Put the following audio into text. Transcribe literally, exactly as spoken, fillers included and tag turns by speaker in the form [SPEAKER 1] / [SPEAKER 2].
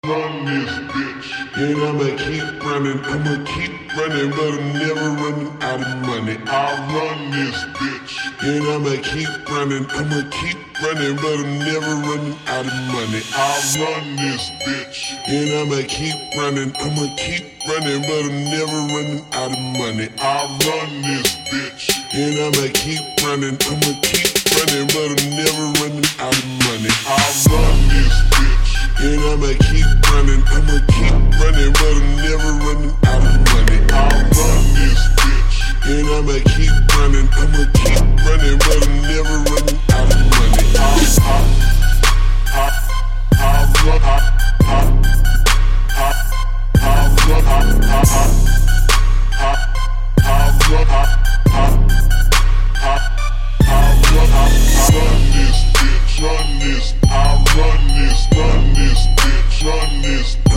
[SPEAKER 1] Run this bitch, and I'ma keep running, I'ma keep running, but I'm never running out of money. I run this bitch, and I'ma keep running, I'ma keep running, but I'm never running out of money. I run this bitch, and I'ma keep running, I'ma keep running, but I'm never running out of money. I run this bitch, and I'ma keep running, I'ma keep running, but I'm never running out of money. I run this bitch, and I'ma keep running, I'ma keep running, but I'm never running out of money. I run this bitch, and I'ma keep running, I'ma keep running, but I'm never running out of money. I, I, I, I run, I, I, I, I run, I, I, I, I run, I, I, I, I run, I run this bitch, run this, I run this, run this bitch, run this.